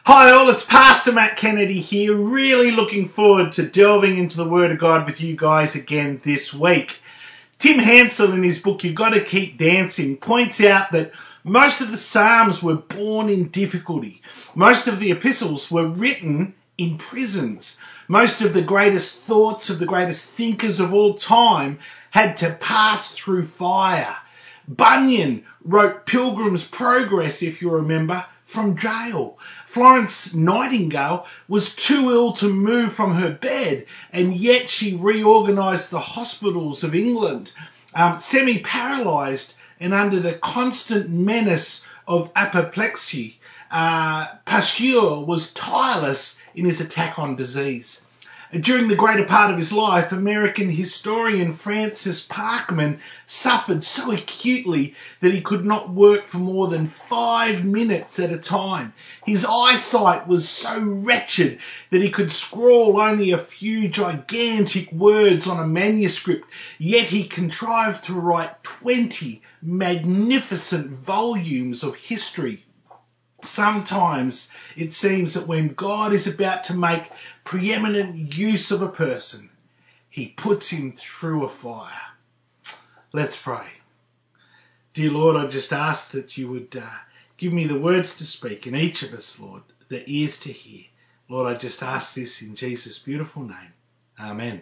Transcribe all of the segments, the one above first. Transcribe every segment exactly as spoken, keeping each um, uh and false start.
Hi all, it's Pastor Matt Kennedy here, really looking forward to delving into the Word of God with you guys again this week. Tim Hansel in his book, You've Got to Keep Dancing, points out that most of the Psalms were born in difficulty. Most of the epistles were written in prisons. Most of the greatest thoughts of the greatest thinkers of all time had to pass through fire. Bunyan wrote Pilgrim's Progress, if you remember, from jail. Florence Nightingale was too ill to move from her bed, and yet she reorganised the hospitals of England. Um, semi-paralysed and under the constant menace of apoplexy, uh, Pasteur was tireless in his attack on disease. During the greater part of his life, American historian Francis Parkman suffered so acutely that he could not work for more than five minutes at a time. His eyesight was so wretched that he could scrawl only a few gigantic words on a manuscript, yet he contrived to write twenty magnificent volumes of history. Sometimes it seems that when God is about to make preeminent use of a person, he puts him through a fire. Let's pray. Dear Lord, I just ask that you would uh, give me the words to speak, and each of us, Lord, the ears to hear. Lord, I just ask this in Jesus' beautiful name. Amen.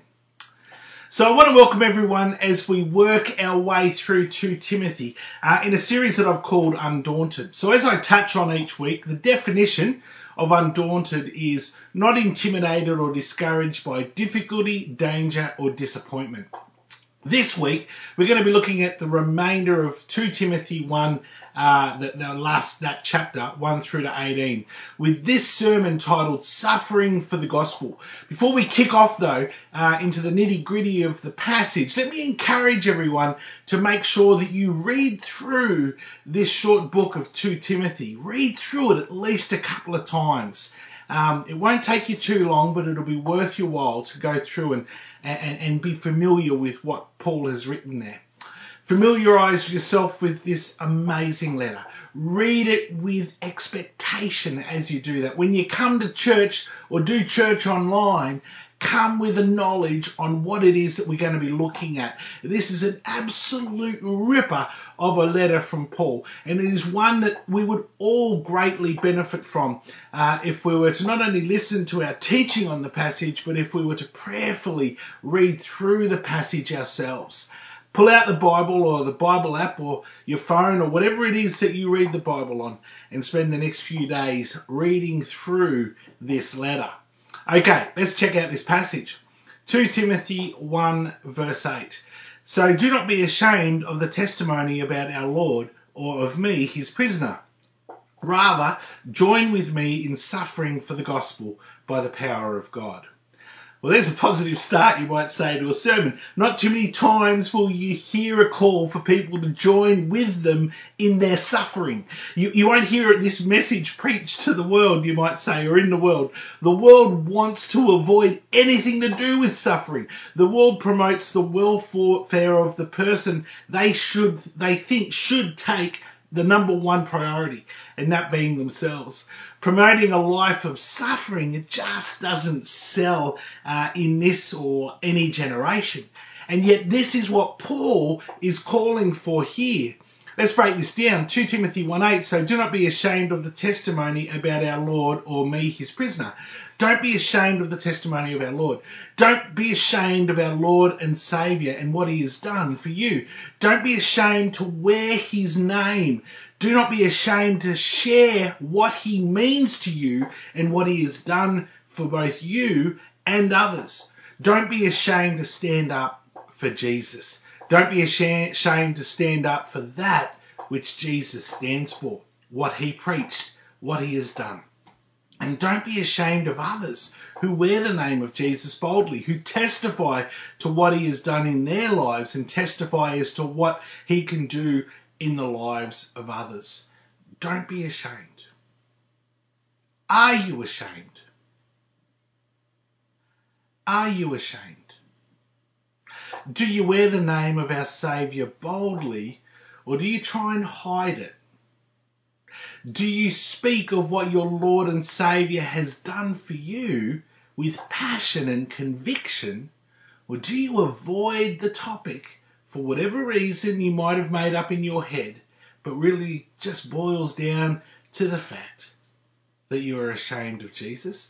So I want to welcome everyone as we work our way through Second Timothy uh, in a series that I've called Undaunted. So as I touch on each week, the definition of undaunted is not intimidated or discouraged by difficulty, danger or disappointment. This week, we're going to be looking at the remainder of Second Timothy one, uh, the, the last, that chapter, one through to eighteen, with this sermon titled Suffering for the Gospel. Before we kick off, though, uh, into the nitty-gritty of the passage, let me encourage everyone to make sure that you read through this short book of Second Timothy. Read through it at least a couple of times. Um, it won't take you too long, but it'll be worth your while to go through and, and, and be familiar with what Paul has written there. Familiarise yourself with this amazing letter. Read it with expectation as you do that. When you come to church or do church online, come with a knowledge on what it is that we're going to be looking at. This is an absolute ripper of a letter from Paul, and it is one that we would all greatly benefit from uh, if we were to not only listen to our teaching on the passage, but if we were to prayerfully read through the passage ourselves. Pull out the Bible or the Bible app or your phone or whatever it is that you read the Bible on and spend the next few days reading through this letter. Okay, let's check out this passage. Second Timothy one verse eight. So do not be ashamed of the testimony about our Lord or of me, his prisoner. Rather, join with me in suffering for the gospel by the power of God. Well, there's a positive start, you might say, to a sermon. Not too many times will you hear a call for people to join with them in their suffering. You, you won't hear this message preached to the world, you might say, or in the world. The world wants to avoid anything to do with suffering. The world promotes the welfare of the person they should, they think should take the number one priority, and that being themselves. Promoting a life of suffering, it just doesn't sell uh, in this or any generation. And yet this is what Paul is calling for here. Let's break this down. Second Timothy one eight, so do not be ashamed of the testimony about our Lord or me, his prisoner. Don't be ashamed of the testimony of our Lord. Don't be ashamed of our Lord and Saviour and what he has done for you. Don't be ashamed to wear his name. Do not be ashamed to share what he means to you and what he has done for both you and others. Don't be ashamed to stand up for Jesus. Don't be ashamed to stand up for that which Jesus stands for, what he preached, what he has done. And don't be ashamed of others who wear the name of Jesus boldly, who testify to what he has done in their lives and testify as to what he can do in the lives of others. Don't be ashamed. Are you ashamed? Are you ashamed? Do you wear the name of our Saviour boldly, or do you try and hide it? Do you speak of what your Lord and Saviour has done for you with passion and conviction, or do you avoid the topic for whatever reason you might have made up in your head, but really just boils down to the fact that you are ashamed of Jesus?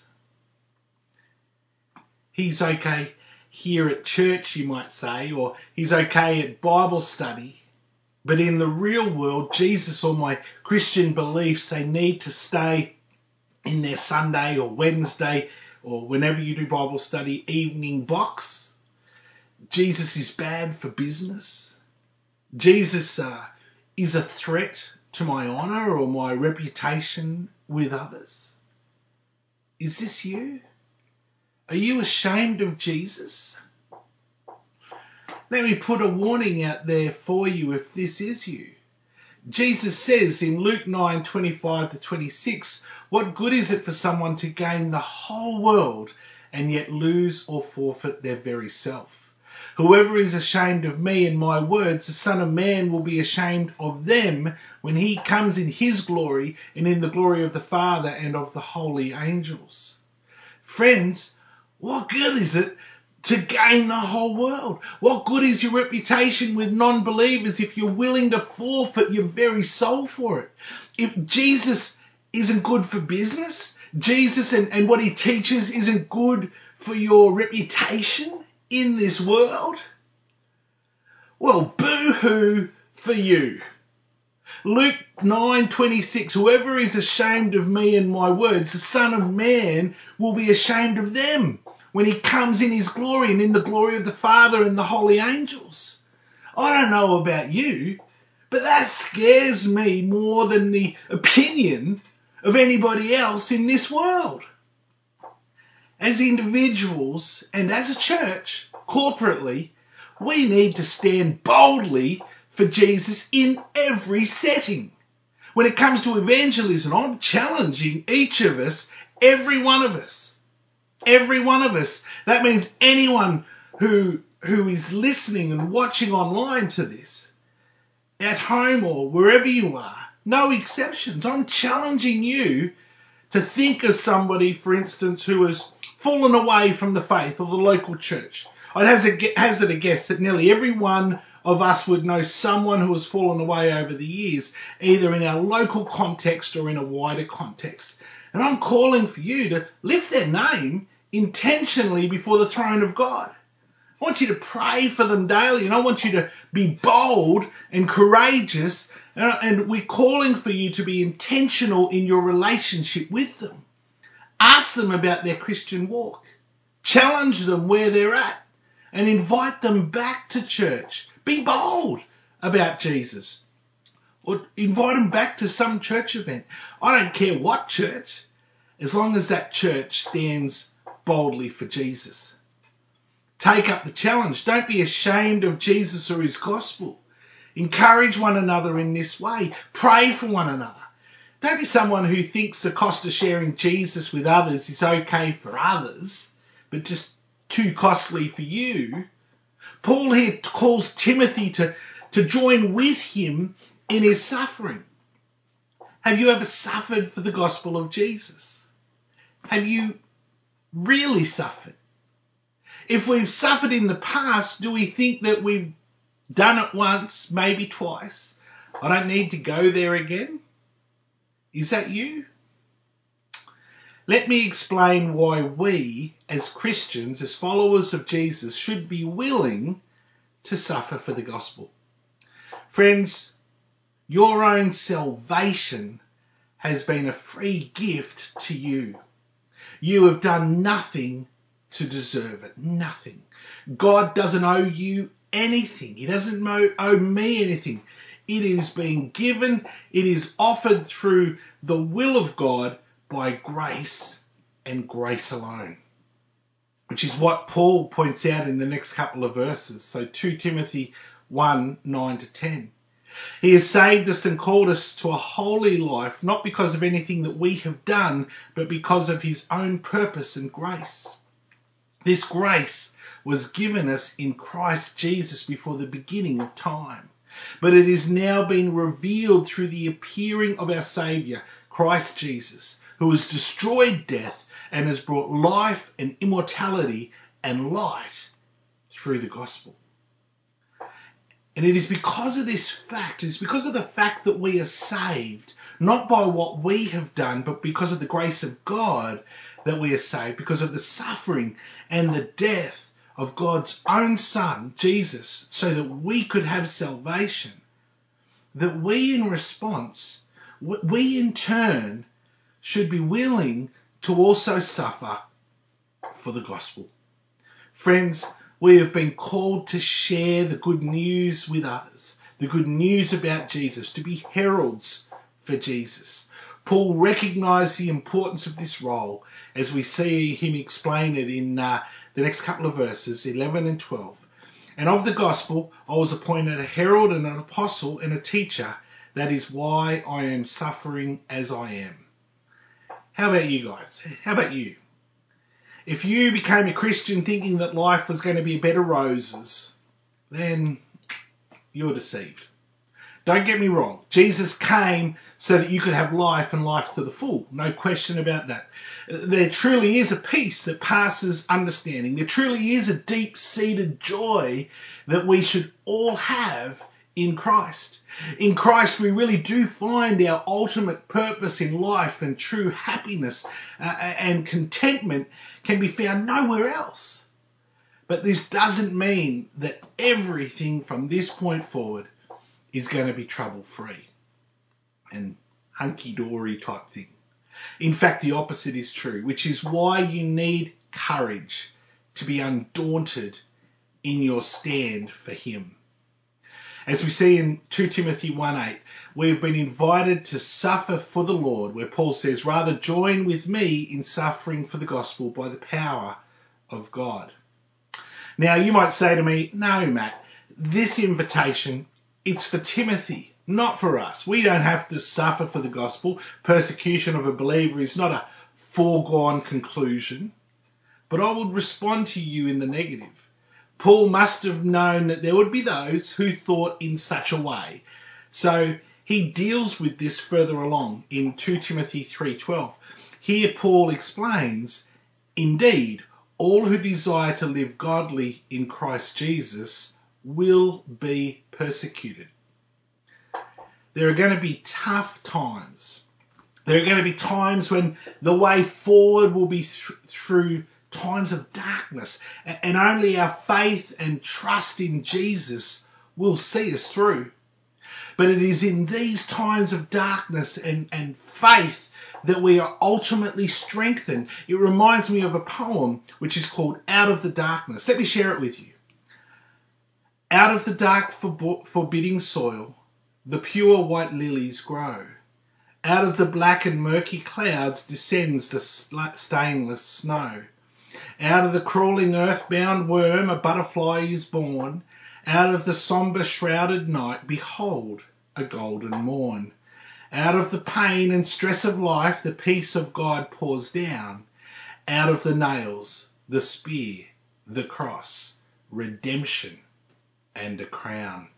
He's okay here at church, you might say, or he's okay at Bible study. But in the real world, Jesus or my Christian beliefs, they need to stay in their Sunday or Wednesday or whenever you do Bible study evening box. Jesus is bad for business. Jesus uh, is a threat to my honour or my reputation with others. Is this you? Are you ashamed of Jesus? Let me put a warning out there for you if this is you. Jesus says in Luke nine twenty-five to twenty-six, what good is it for someone to gain the whole world and yet lose or forfeit their very self? Whoever is ashamed of me and my words, the Son of Man will be ashamed of them when he comes in his glory and in the glory of the Father and of the holy angels. Friends, what good is it to gain the whole world? What good is your reputation with non-believers if you're willing to forfeit your very soul for it? If Jesus isn't good for business, Jesus and, and what he teaches isn't good for your reputation in this world, well, boo-hoo for you. Luke nine twenty-six, whoever is ashamed of me and my words, the Son of Man will be ashamed of them when he comes in his glory and in the glory of the Father and the holy angels. I don't know about you, but that scares me more than the opinion of anybody else in this world. As individuals and as a church, corporately, we need to stand boldly for Jesus in every setting. When it comes to evangelism, I'm challenging each of us, every one of us, every one of us. That means anyone who, who is listening and watching online to this, at home or wherever you are, no exceptions. I'm challenging you to think of somebody, for instance, who has fallen away from the faith or the local church. I'd hazard a guess that nearly every one of us would know someone who has fallen away over the years, either in our local context or in a wider context. And I'm calling for you to lift their name intentionally before the throne of God. I want you to pray for them daily, and I want you to be bold and courageous, and we're calling for you to be intentional in your relationship with them. Ask them about their Christian walk. Challenge them where they're at and invite them back to church. Be bold about Jesus. Or invite them back to some church event. I don't care what church, as long as that church stands boldly for Jesus. Take up the challenge. Don't be ashamed of Jesus or his gospel. Encourage one another in this way. Pray for one another. Don't be someone who thinks the cost of sharing Jesus with others is okay for others, but just too costly for you. Paul here calls Timothy to, to join with him in his suffering. Have you ever suffered for the gospel of Jesus? Have you really suffered? If we've suffered in the past, do we think that we've done it once, maybe twice? I don't need to go there again. Is that you? Let me explain why we, as Christians, as followers of Jesus, should be willing to suffer for the gospel. Friends, your own salvation has been a free gift to you. You have done nothing to deserve it. Nothing. God doesn't owe you anything. He doesn't owe me anything. It is being given. It is offered through the will of God by grace and grace alone, which is what Paul points out in the next couple of verses. So Second Timothy one, nine to ten. He has saved us and called us to a holy life, not because of anything that we have done, but because of his own purpose and grace. This grace was given us in Christ Jesus before the beginning of time. but it is now being revealed through the appearing of our Saviour, Christ Jesus, who has destroyed death and has brought life and immortality and light through the gospel. And it is because of this fact, it is because of the fact that we are saved, not by what we have done, but because of the grace of God that we are saved, because of the suffering and the death of God's own Son, Jesus, so that we could have salvation, that we in response, we in turn should be willing to also suffer for the gospel. Friends, we have been called to share the good news with others, the good news about Jesus, to be heralds for Jesus. Paul recognised the importance of this role as we see him explain it in uh, the next couple of verses, eleven and twelve. And of the gospel, I was appointed a herald and an apostle and a teacher. That is why I am suffering as I am. How about you guys? How about you? If you became a Christian thinking that life was going to be a bed of roses, then you're deceived. Don't get me wrong. Jesus came so that you could have life and life to the full. No question about that. There truly is a peace that passes understanding. There truly is a deep-seated joy that we should all have in Christ. In Christ, we really do find our ultimate purpose in life, and true happiness uh, and contentment can be found nowhere else. But this doesn't mean that everything from this point forward is going to be trouble-free and hunky-dory type thing. In fact, the opposite is true, which is why you need courage to be undaunted in your stand for him. As we see in two Timothy one eight, we have been invited to suffer for the Lord, where Paul says, rather join with me in suffering for the gospel by the power of God. Now, you might say to me, no, Matt, this invitation, it's for Timothy, not for us. We don't have to suffer for the gospel. Persecution of a believer is not a foregone conclusion. But I would respond to you in the negative. Paul must have known that there would be those who thought in such a way. So he deals with this further along in two Timothy three twelve. Here Paul explains, indeed, all who desire to live godly in Christ Jesus will be persecuted. There are going to be tough times. There are going to be times when the way forward will be th- through times of darkness, and only our faith and trust in Jesus will see us through. But it is in these times of darkness and, and faith that we are ultimately strengthened. It reminds me of a poem which is called Out of the Darkness. Let me share it with you. Out of the dark forbidding soil, the pure white lilies grow. Out of the black and murky clouds descends the stainless snow. Out of the crawling earthbound worm a butterfly is born. Out of the sombre shrouded night, behold, a golden morn. Out of the pain and stress of life, the peace of God pours down. Out of the nails, the spear, the cross, redemption and a crown.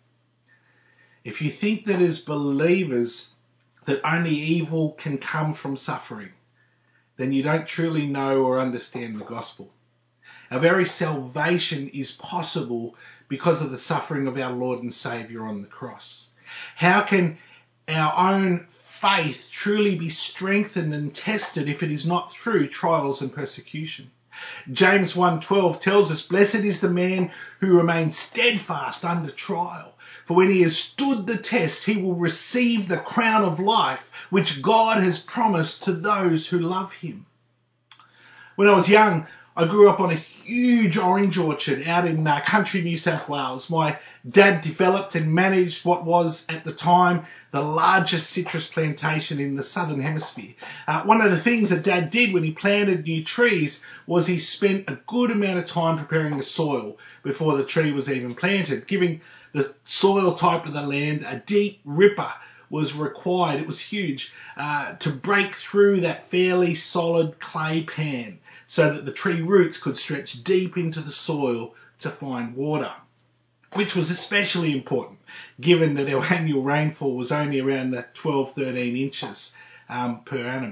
If you think that as believers that only evil can come from suffering, then you don't truly know or understand the gospel. Our very salvation is possible because of the suffering of our Lord and Saviour on the cross. How can our own faith truly be strengthened and tested if it is not through trials and persecution? James one twelve tells us, blessed is the man who remains steadfast under trial, for when he has stood the test, he will receive the crown of life which God has promised to those who love him. When I was young, I grew up on a huge orange orchard out in uh, country New South Wales. My dad developed and managed what was at the time the largest citrus plantation in the southern hemisphere. Uh, one of the things that Dad did when he planted new trees was he spent a good amount of time preparing the soil before the tree was even planted. Giving the soil type of the land a deep ripper was required. It was huge uh, to break through that fairly solid clay pan so that the tree roots could stretch deep into the soil to find water, which was especially important given that our annual rainfall was only around the twelve, thirteen inches um, per annum.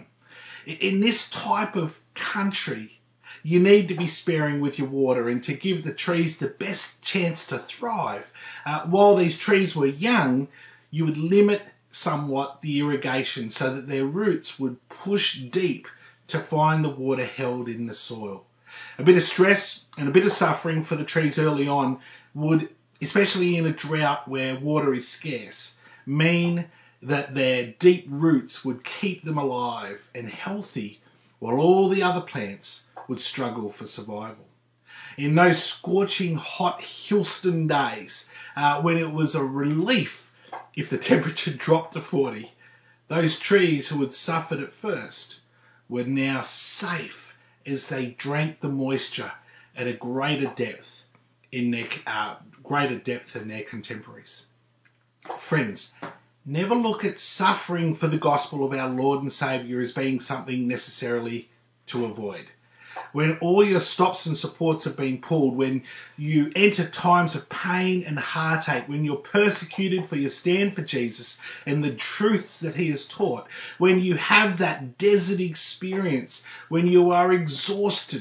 In this type of country, you need to be sparing with your water and to give the trees the best chance to thrive. Uh, while these trees were young, you would limit somewhat the irrigation so that their roots would push deep to find the water held in the soil. A bit of stress and a bit of suffering for the trees early on would, especially in a drought where water is scarce, mean that their deep roots would keep them alive and healthy while all the other plants would struggle for survival. In those scorching hot Houston days, uh, when it was a relief if the temperature dropped to forty, those trees who had suffered at first were now safe as they drank the moisture at a greater depth in their uh, greater depth than their contemporaries. Friends, never look at suffering for the gospel of our Lord and Saviour as being something necessarily to avoid. When all your stops and supports have been pulled, when you enter times of pain and heartache, when you're persecuted for your stand for Jesus and the truths that he has taught, when you have that desert experience, when you are exhausted,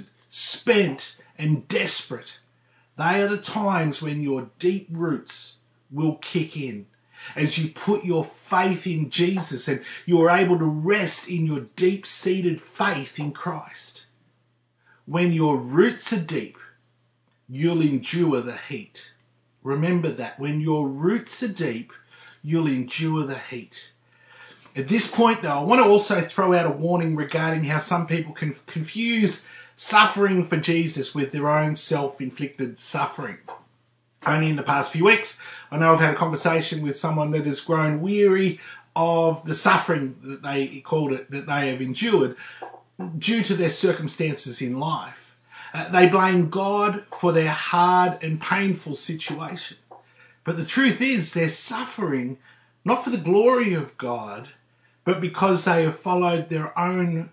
spent and desperate, they are the times when your deep roots will kick in. As you put your faith in Jesus and you are able to rest in your deep-seated faith in Christ. When your roots are deep, you'll endure the heat. Remember that. When your roots are deep, you'll endure the heat. At this point, though, I want to also throw out a warning regarding how some people can confuse suffering for Jesus with their own self-inflicted suffering. Only in the past few weeks, I know I've had a conversation with someone that has grown weary of the suffering that they called it, that they have endured due to their circumstances in life. Uh, they blame God for their hard and painful situation. But the truth is they're suffering not for the glory of God, but because they have followed their own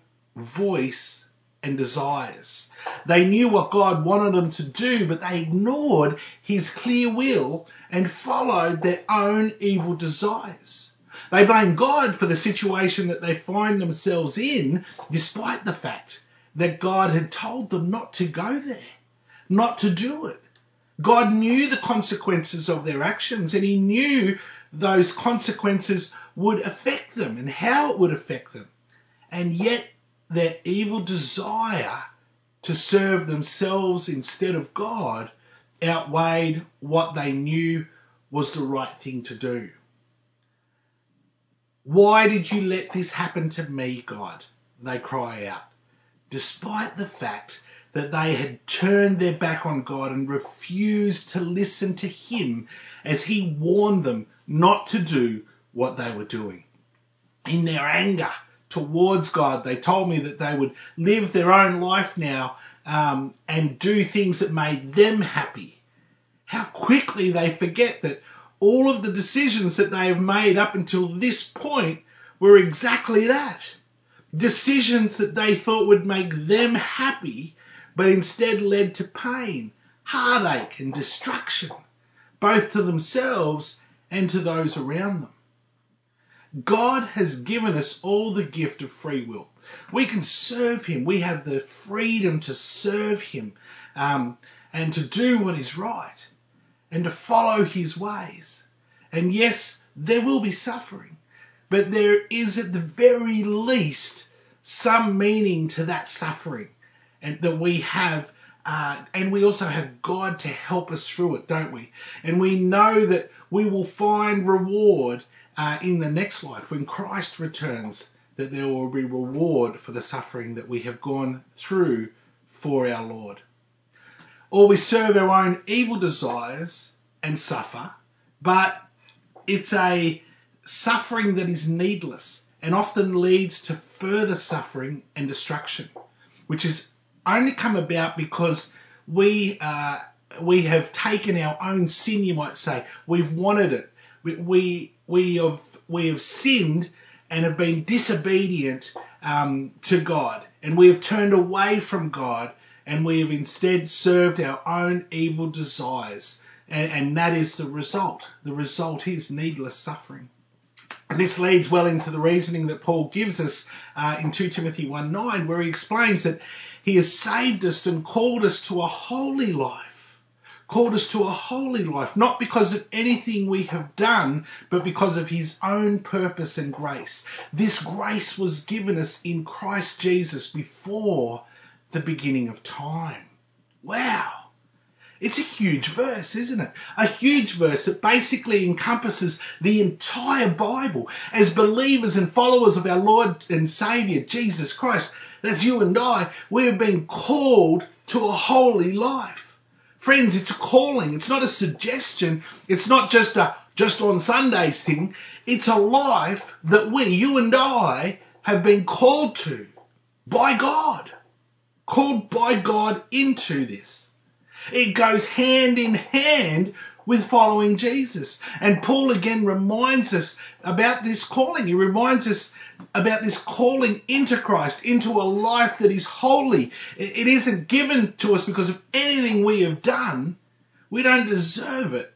voice and desires. They knew what God wanted them to do, but they ignored his clear will and followed their own evil desires. They blame God for the situation that they find themselves in, despite the fact that God had told them not to go there, not to do it. God knew the consequences of their actions, and he knew those consequences would affect them and how it would affect them. And yet their evil desire to serve themselves instead of God outweighed what they knew was the right thing to do. Why did you let this happen to me, God? They cry out, despite the fact that they had turned their back on God and refused to listen to him as he warned them not to do what they were doing. In their anger towards God, they told me that they would live their own life now um, and do things that made them happy. How quickly they forget that all of the decisions that they have made up until this point were exactly that. Decisions that they thought would make them happy, but instead led to pain, heartache and destruction, both to themselves and to those around them. God has given us all the gift of free will. We can serve him. We have the freedom to serve him um, and to do what is right and to follow his ways. And yes, there will be suffering, but there is at the very least some meaning to that suffering, and that we have, uh, and we also have God to help us through it, don't we? And we know that we will find reward uh, in the next life when Christ returns, that there will be reward for the suffering that we have gone through for our Lord. Or we serve our own evil desires and suffer, but it's a suffering that is needless and often leads to further suffering and destruction, which is only come about because we uh, we have taken our own sin, you might say. We've wanted it. We we, we have we have sinned and have been disobedient um, to God, and we have turned away from God, and we have instead served our own evil desires And, and that is the result. The result is needless suffering. And this leads well into the reasoning that Paul gives us uh, in two Timothy one nine, where he explains that he has saved us and called us to a holy life. Called us to a holy life, not because of anything we have done, but because of his own purpose and grace. This grace was given us in Christ Jesus before the beginning of time. Wow. It's a huge verse, isn't it? A huge verse that basically encompasses the entire Bible. As believers and followers of our Lord and Saviour, Jesus Christ, that's you and I, we have been called to a holy life. Friends, it's a calling. It's not a suggestion. It's not just a just on Sundays thing. It's a life that we, you and I, have been called to by God. Called by God into this. It goes hand in hand with following Jesus. And Paul again reminds us about this calling. He reminds us about this calling into Christ, into a life that is holy. It isn't given to us because of anything we have done. We don't deserve it.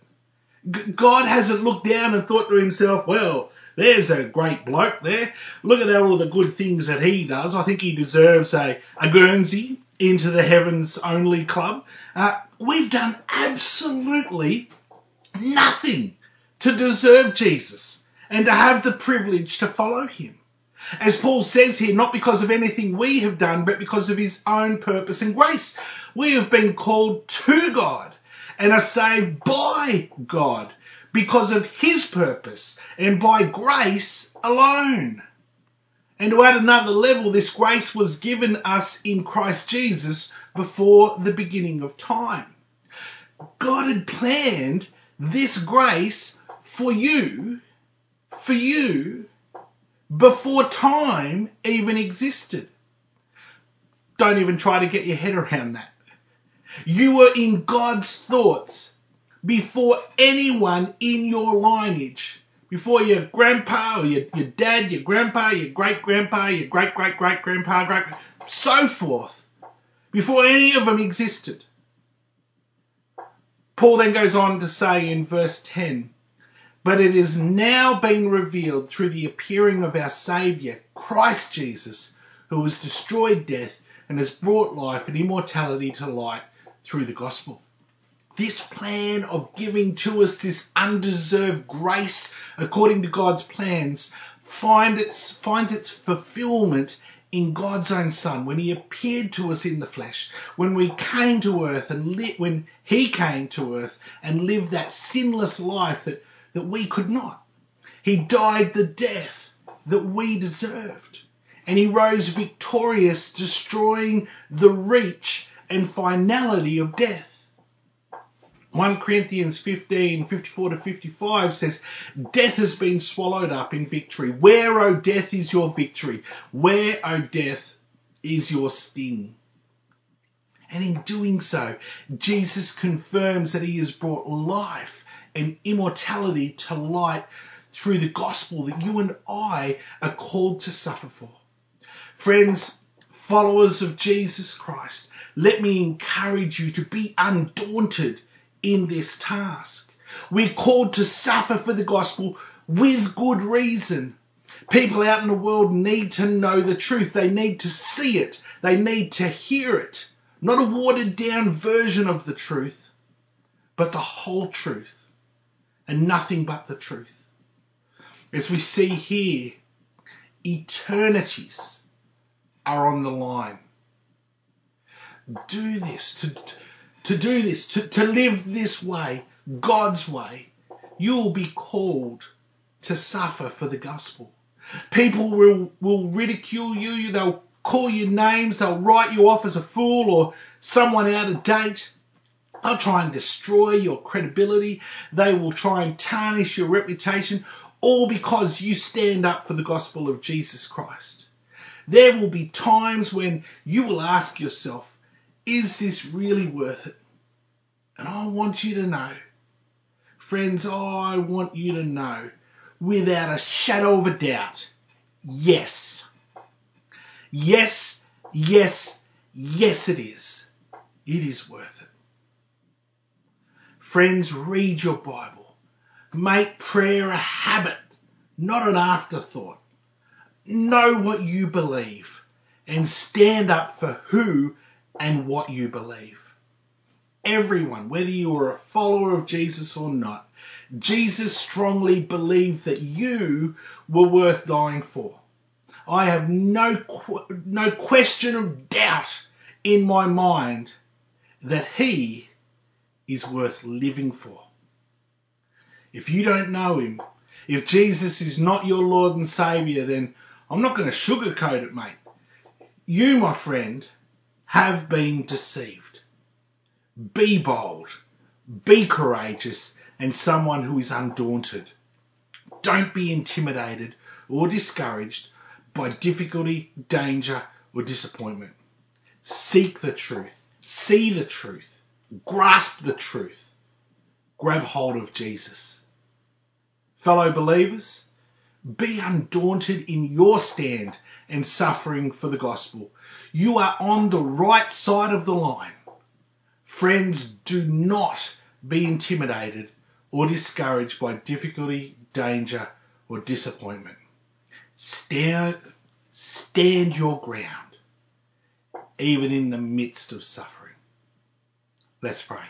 God hasn't looked down and thought to himself, well, there's a great bloke there. Look at all the good things that he does. I think he deserves a, a Guernsey into the heavens only club. Uh, we've done absolutely nothing to deserve Jesus and to have the privilege to follow him. As Paul says here, not because of anything we have done, but because of his own purpose and grace. We have been called to God and are saved by God because of his purpose and by grace alone. And to add another level, this grace was given us in Christ Jesus before the beginning of time. God had planned this grace for you, for you, before time even existed. Don't even try to get your head around that. You were in God's thoughts before anyone in your lineage, before your grandpa or your, your dad, your grandpa, your great-grandpa, your great-great-great-grandpa, great, so forth, before any of them existed. Paul then goes on to say in verse ten, but it is now been revealed through the appearing of our Saviour, Christ Jesus, who has destroyed death and has brought life and immortality to light through the gospel. This plan of giving to us this undeserved grace according to God's plans find its, finds its fulfillment in God's own Son, when he appeared to us in the flesh, when we came to earth and li- when he came to earth and lived that sinless life that, that we could not. He died the death that we deserved. And he rose victorious, destroying the reach and finality of death. First Corinthians fifteen, fifty-four to fifty-five says, death has been swallowed up in victory. Where, O death, is your victory? Where, O death, is your sting? And in doing so, Jesus confirms that he has brought life and immortality to light through the gospel that you and I are called to suffer for. Friends, followers of Jesus Christ, let me encourage you to be undaunted in this task. We're called to suffer for the gospel with good reason. People out in the world need to know the truth. They need to see it. They need to hear it. Not a watered down version of the truth, but the whole truth and nothing but the truth. As we see here, eternities are on the line. Do this, to, to do this, to, to live this way, God's way, you will be called to suffer for the gospel. People will, will ridicule you, they'll call you names, they'll write you off as a fool or someone out of date. They'll try and destroy your credibility. They will try and tarnish your reputation, all because you stand up for the gospel of Jesus Christ. There will be times when you will ask yourself, is this really worth it? And I want you to know, friends, I want you to know, without a shadow of a doubt, yes. Yes, yes, yes it is. It is worth it. Friends, read your Bible. Make prayer a habit, not an afterthought. Know what you believe and stand up for who and what you believe. Everyone, whether you are a follower of Jesus or not, Jesus strongly believed that you were worth dying for. I have no, no question of doubt in my mind that he is worth living for. If you don't know him, if Jesus is not your Lord and Saviour, then I'm not going to sugarcoat it, mate. You, my friend, have been deceived. Be bold, be courageous, and someone who is undaunted. Don't be intimidated or discouraged by difficulty, danger, or disappointment. Seek the truth, see the truth, grasp the truth, grab hold of Jesus. Fellow believers, be undaunted in your stand and suffering for the gospel. You are on the right side of the line. Friends, do not be intimidated or discouraged by difficulty, danger, or disappointment. Stand, stand your ground, even in the midst of suffering. Let's pray.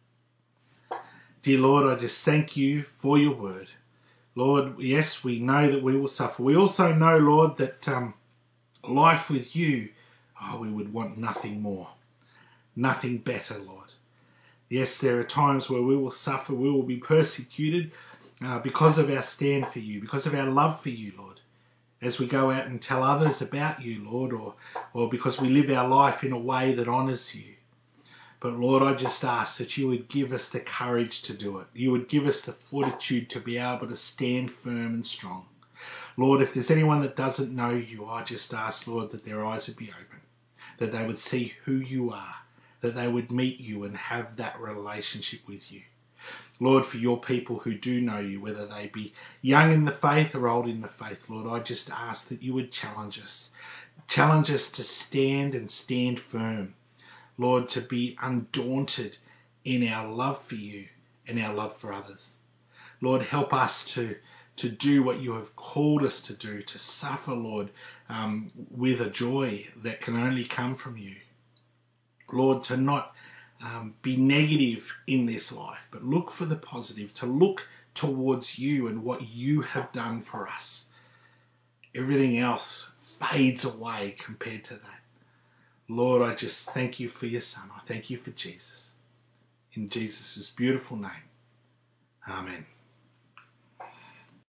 Dear Lord, I just thank you for your word. Lord, yes, we know that we will suffer. We also know, Lord, that um, life with you, oh, we would want nothing more, nothing better, Lord. Yes, there are times where we will suffer, we will be persecuted uh, because of our stand for you, because of our love for you, Lord, as we go out and tell others about you, Lord, or, or because we live our life in a way that honours you. But Lord, I just ask that you would give us the courage to do it. You would give us the fortitude to be able to stand firm and strong. Lord, if there's anyone that doesn't know you, I just ask, Lord, that their eyes would be open, that they would see who you are, that they would meet you and have that relationship with you. Lord, for your people who do know you, whether they be young in the faith or old in the faith, Lord, I just ask that you would challenge us. Challenge us to stand and stand firm. Lord, to be undaunted in our love for you and our love for others. Lord, help us to, to do what you have called us to do, to suffer, Lord, um, with a joy that can only come from you. Lord, to not um, be negative in this life, but look for the positive, to look towards you and what you have done for us. Everything else fades away compared to that. Lord, I just thank you for your Son. I thank you for Jesus. In Jesus' beautiful name. Amen.